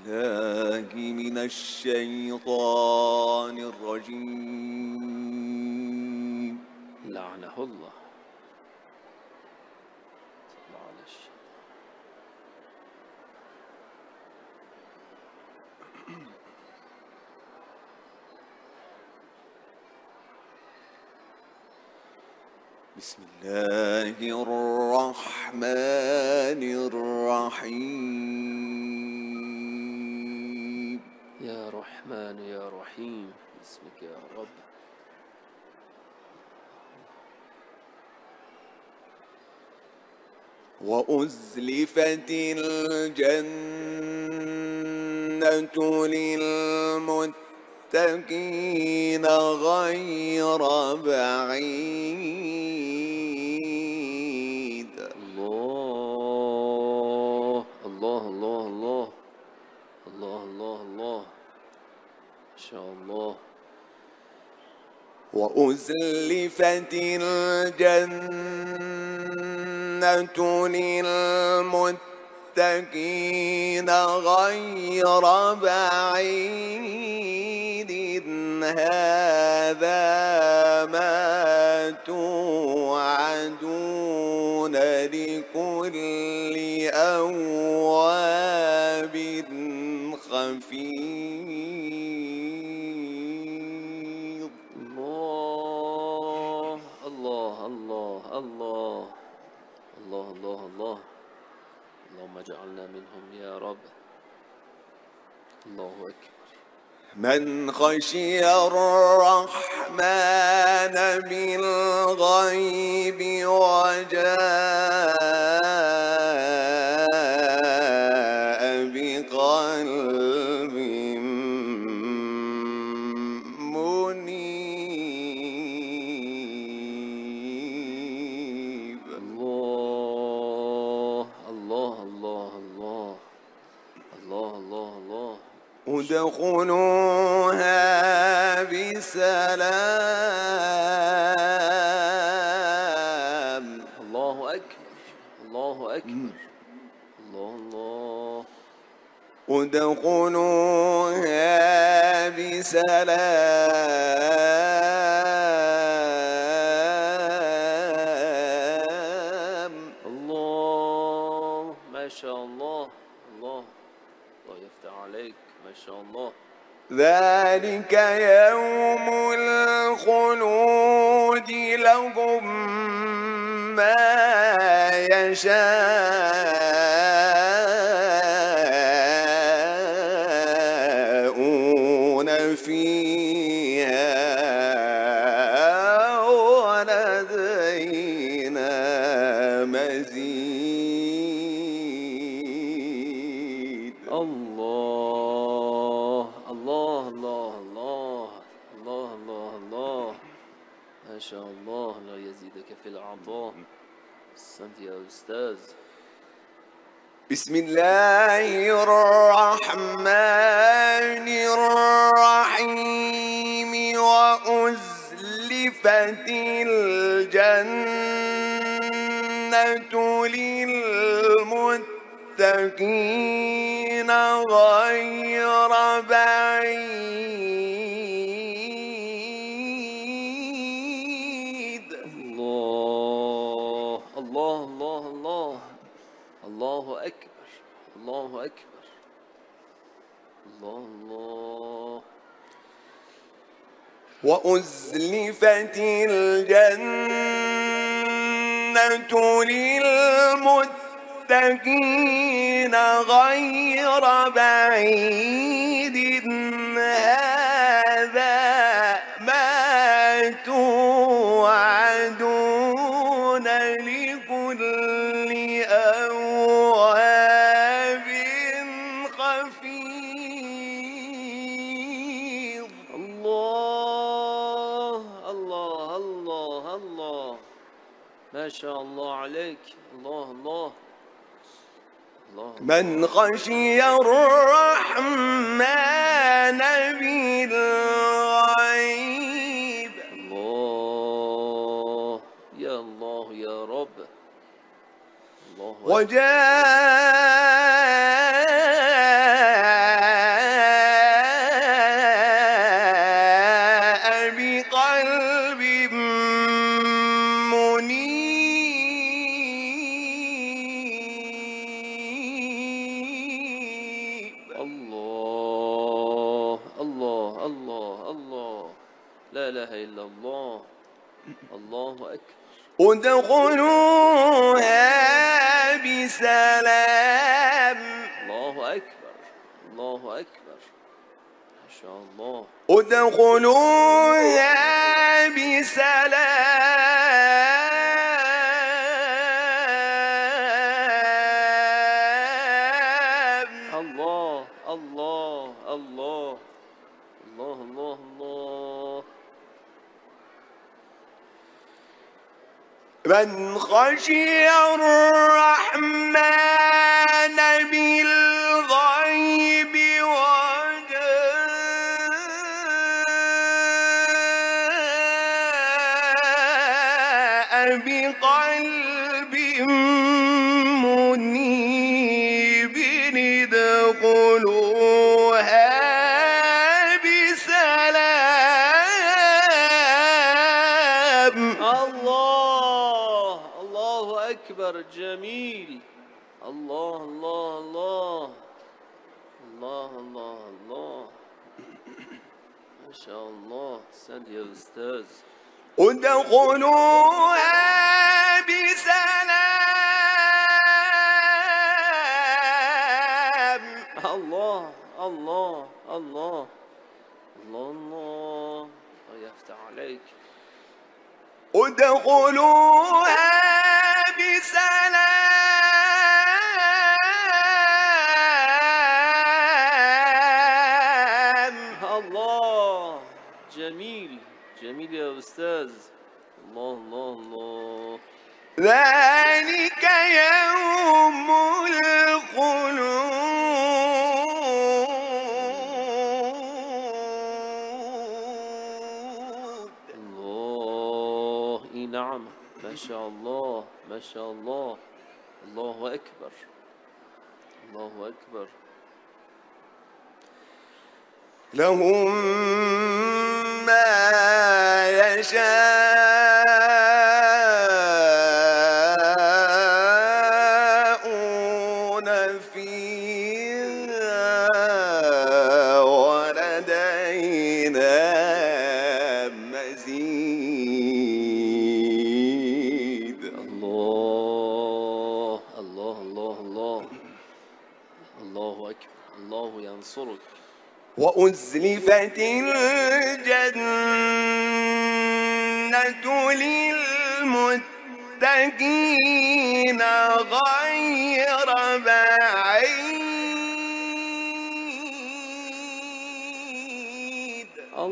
بالله من الشيطان الرجيم. لعنه الله. صلى على الشيطان. بسم الله الرحمن الرحيم. يا رحمن يا رحيم باسمك يا رب. وأزلفت الجنة للمتقين غير بعيد. الله الله الله الله الله الله الله ما شاء الله. وأزلفت الجنة للمتقين غير بعيد. هذا ما توعدون لكل أواب خفيف. الله الله الله الله الله الله الله. اللهم اجعلنا منهم يا رب. الله أكبر. من خشي الرحمن بالغيب وجاء بقلب منيب. الله الله الله الله الله الله الله. ادخلوها بسلام. الله أكبر الله أكبر. الله الله. ادخلوها بسلام. الله ما شاء الله. الله الله يفتح عليك ما شاء الله. ذلك يوم الخلود لهم ما يشاءون فيها ولدينا مزيد. الله الله الله الله الله الله الله ما شاء الله. لا يزيدك في العطاء. أحسنت يا أستاذ. بسم الله الرحمن الرحيم. وأزلفت الجنة للمتقين غير بعيد. الله الله الله الله الله أكبر الله أكبر. الله الله. وأزلفت الجنة للمتقين غير بعيد. هذا ما توعدون لكل أواب خفيف. الله الله الله الله ما شاء الله عليك. الله الله الله. من خشي الرحمن بالغيب. الله يا الله يا رب. الله وجاء لا إله إلا الله. الله أكبر. ادخلوها بسلام. الله أكبر. الله أكبر. ما شاء الله. ادخلوها بسلام. الله الله الله الله الله الله. من خشي الرحمن بالغيب وجاء بقلب منيب ادخلوها بسلام. الله الله أكبر. جميل. الله الله الله الله الله الله. ما شاء الله. أحسنت يا أستاذ. ادخلوها بسلام. الله الله الله الله الله. يفتح عليك. ادخلوها بسلام. الله. جميل جميل يا أستاذ. الله الله الله. ذلك يوم الخلود. الله. إي نعم. ما شاء الله ما شاء الله. الله أكبر. الله أكبر. لهم ما يشاءون فيها ولدينا مزيد. الله الله الله الله. الله أكبر. الله ينصرك. وأزلفت الجنة للمتقين غير بعيد.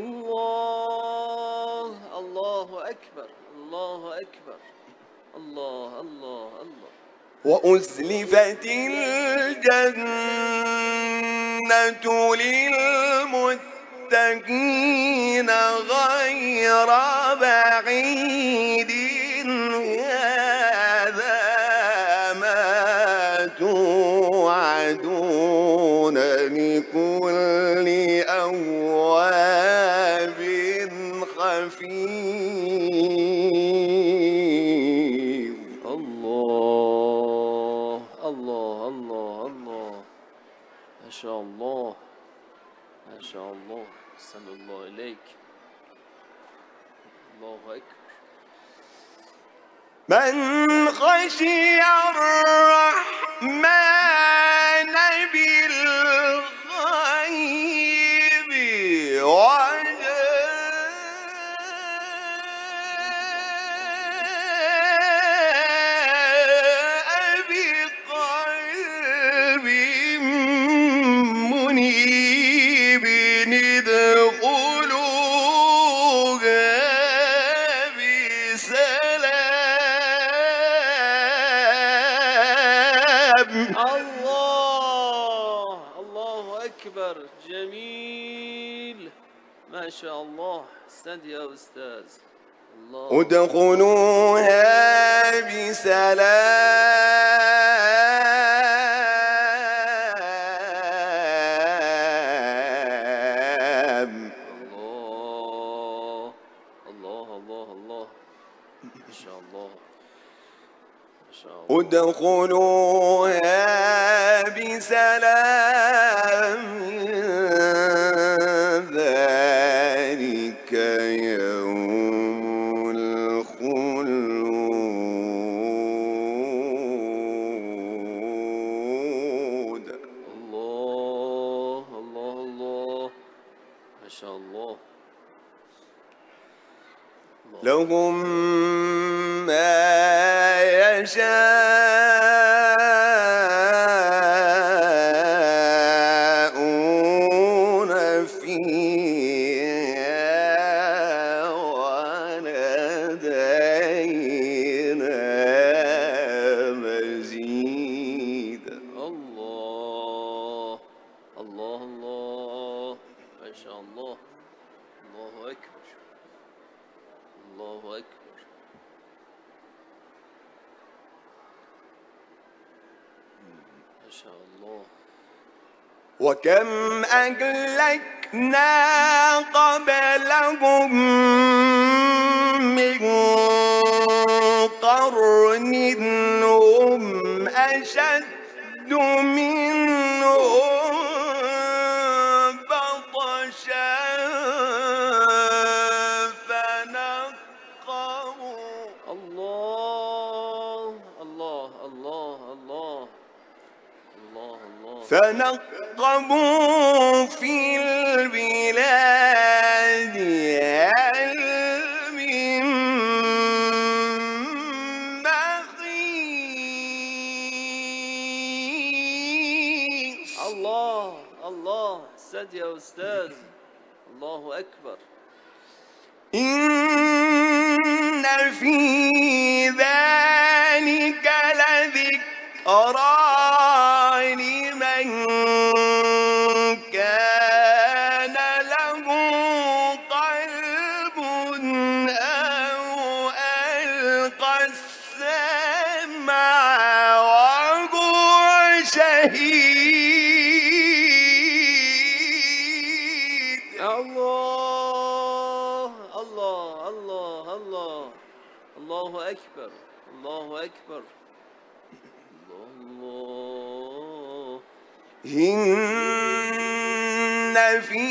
الله الله أكبر. الله أكبر. الله الله الله. وأزلفت الجنة للمتقين غير بعيد. هذا ما توعدون لكل أواب حفيظ. الله الله الله الله. ما شاء الله ما شاء الله. أحسن الله إليك. الله أكبر. من خشي الرحمن بالغيب وجاء بقلب منيب ادخلوها بسلام. الله الله أكبر. جميل. ما شاء الله. أحسنت يا أستاذ. الله. ادخلوها بسلام. الله الله الله الله. ما شاء الله ما شاء الله. ادخلوها بسلام. ذلك يوم ما شاء الله. لهم ما يشاءون فيها ولدينا مزيد. الله الله الله، ما شاء الله. الله أكبر الله أكبر. ما شاء الله. وكم أهلكنا قبلهم من قرن هم أشد منهم بطشا فنقبوا. الله الله الله الله الله الله. فنقبوا في البلاد هل من محيص. الله الله، سد يا أستاذ. الله أكبر. إن في ذلك لذكرى لمن كان له قلب أو ألقى السمع وهو شهيد. الله الله الله الله. الله أكبر الله أكبر. الله. إن في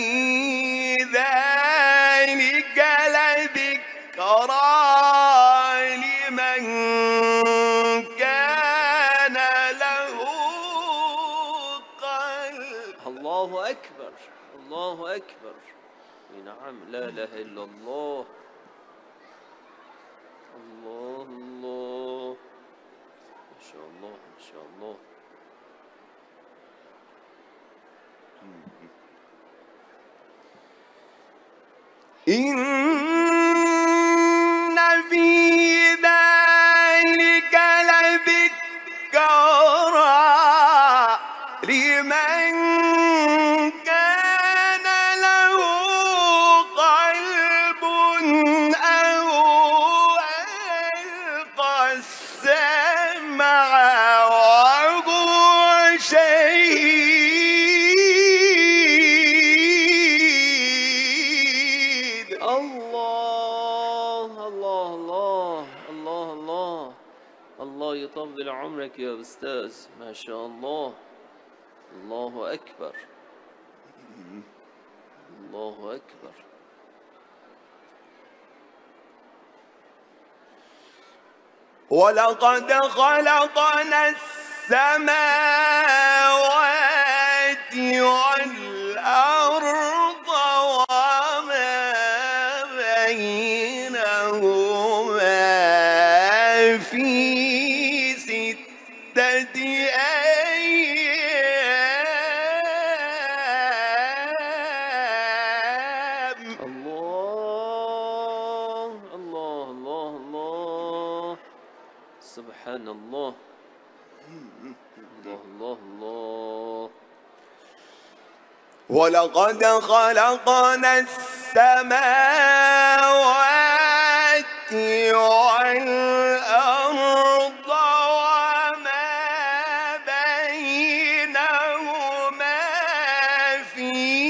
ذلك لذكرى لمن كان له قلب. الله أكبر الله أكبر. نعم، لا إله إلا الله. الله الله، ما شاء الله ما شاء الله. إن في ذلك لذكرى لمن كان له قلب أو ألقى السمع وهو شهيد. الله الله الله الله الله. الله يطول عمرك يا أستاذ، ما شاء الله. الله أكبر الله أكبر. ولقد خلقنا السماوات والأرض وما بينهما في 6 أيام. الله الله الله الله. سبحان الله. الله الله الله. ولقد خلقنا السماوات والأرض وما بينهما في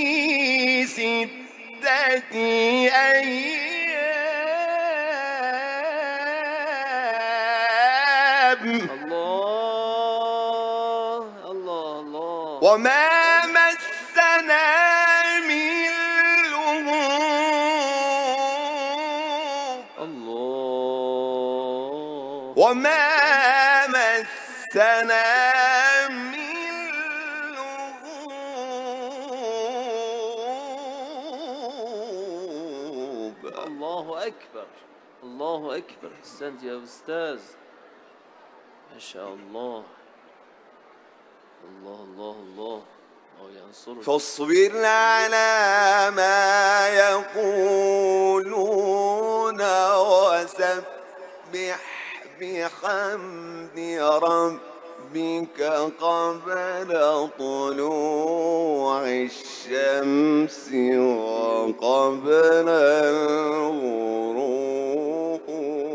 6 أيام. الله الله الله. وما مسنا من لغوب. الله. وما مسنا من الله أكبر الله أكبر. أحسنت يا أستاذ، ما شاء الله. الله الله الله، الله ينصرك. فاصبر على ما يقولون وسبح بحمد ربك قبل طلوع الشمس وقبل الغروب.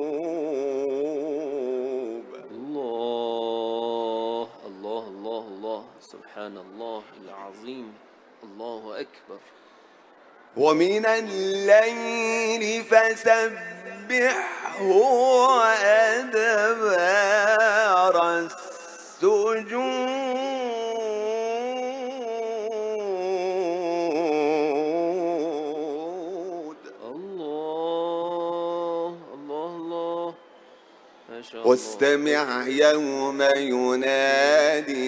الله الله الله الله، سبحان الله العظيم، الله أكبر. ومن الليل فسبحه وأدبار السجود. الله الله الله، ما شاء الله. واستمع يوم ينادي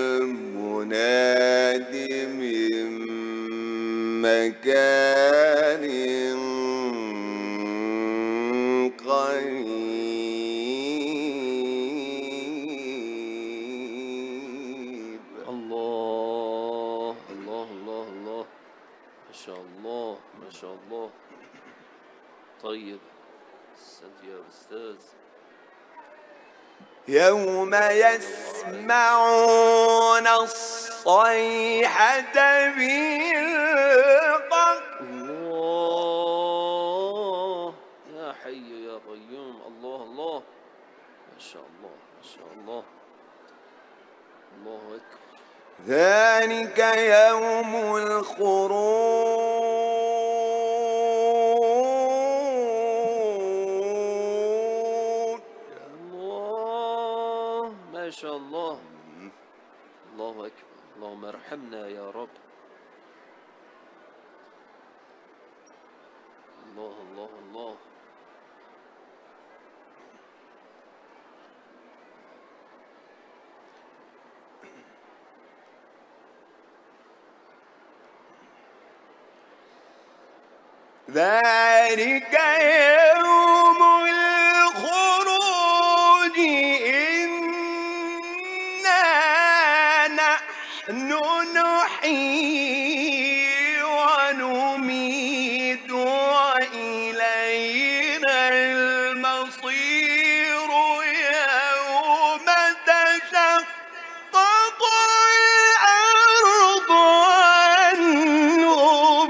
المناد من مكان قريب. الله الله الله الله، ما شاء الله ما شاء الله. طيب أحسنت يا أستاذ. يوم يسمعون الصيحة بالحق. الله يا حي يا قيوم، الله الله، ما شاء الله ما شاء الله، الله أكبر. ذلك يوم الخروج. الله ما شاء الله، الله أكبر. اللهم ارحمنا يا رب. الله الله الله. ذلك يوم الخروج إنا نحن نحيي ونميت وإلينا المصير. يوم تشقق الأرض عنهم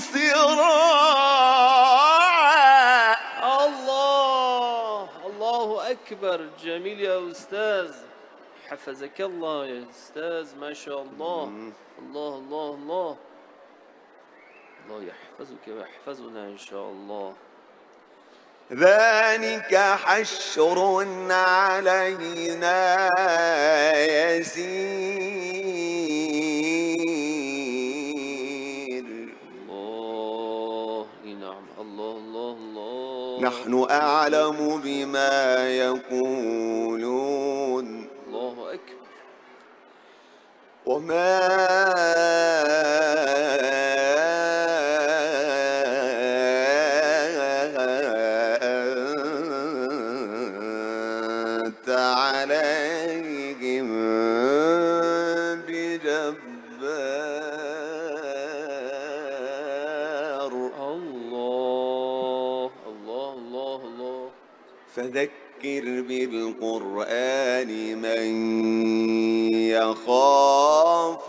سراعا. الله الله أكبر. جميل يا أستاذ، حفظك الله يا أستاذ، ما شاء الله. الله الله الله، الله يحفظك ويحفظنا إن شاء الله. ذلك حشر علينا يسير. الله نعم، الله الله الله. نحن أعلم بما يقولون. الله أكبر. وما أنت عليهم بجبار. الله الله الله الله. فذكر بالقرآن من يخاف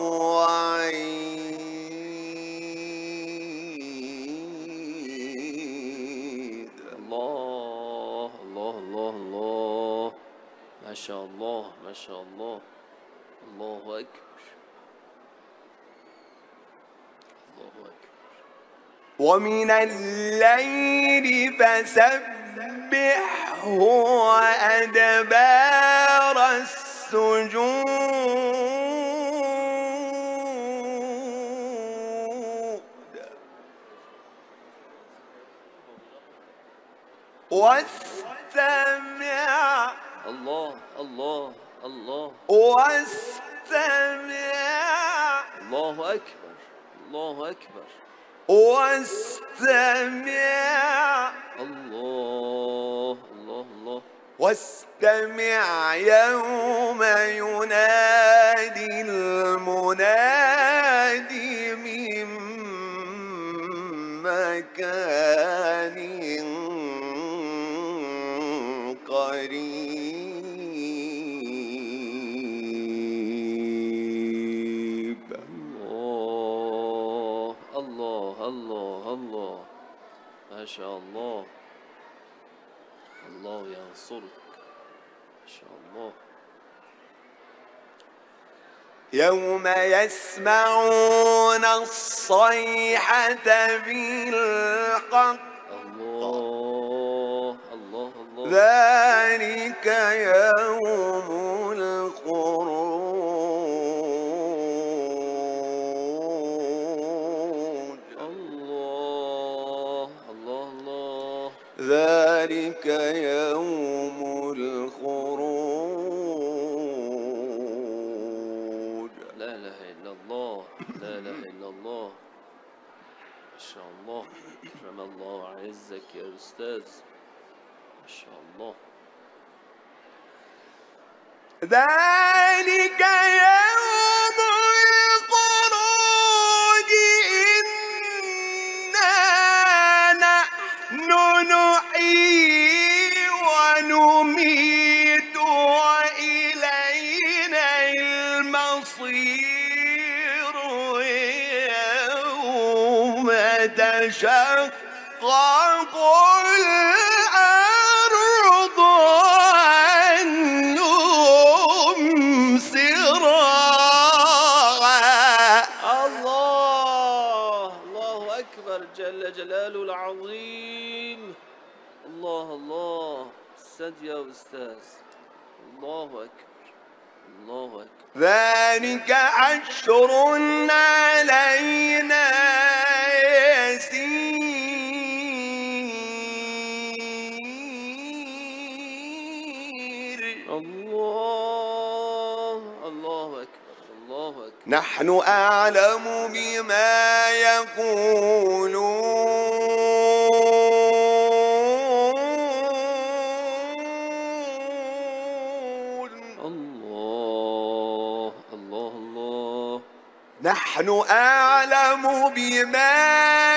وعيد. الله الله الله الله، ما شاء الله ما شاء الله، الله أكبر الله أكبر. ومن الليل فسبحه وأدبار السجود. واستمع الله الله الله، واستمع الله أكبر الله أكبر. واستمع الله الله الله. واستمع يوم ينادي المنادي من مكان قريب. الله الله الله الله. ما شاء الله. الله ينصرك. ما شاء الله. يوم يسمعون الصيحة بالحق الله الله الله. ذلك يوم الخروج. الله الله الله. ذلك يوم الخروج. لا إله إلا الله. لا إله إلا الله. ما شاء الله. أكرم الله وعزك يا أستاذ. ما شاء الله. ذلك يوم الخروج إنا نحن نحيي ونميت وإلينا المصير يوم تشقق الأرض عنهم سراعا. الله الله أكبر جل جلاله العظيم. الله الله. سد يا أستاذ. الله أكبر. الله أكبر. ذلك حشر علينا يسير. الله الله أكبر. الله أكبر. نحن أعلم بما يقولون. الله الله الله. نحن أعلم بما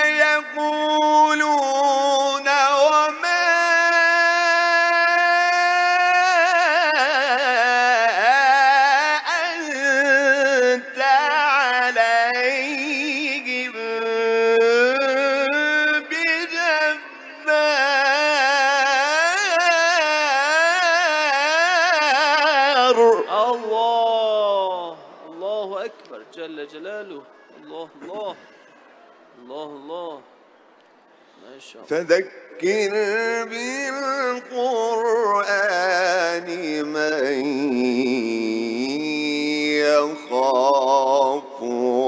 يقولون وما أنت عليهم بجبار. الله الله أكبر جل جلاله. الله الله الله الله. ما شاء الله. فذكر بالقرآن من يخاف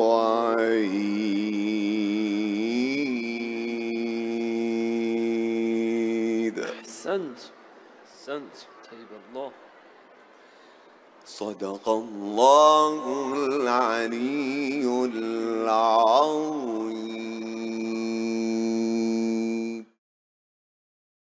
وعيد. أحسنت أحسنت. طيب الله. صدق الله العلي العظيم.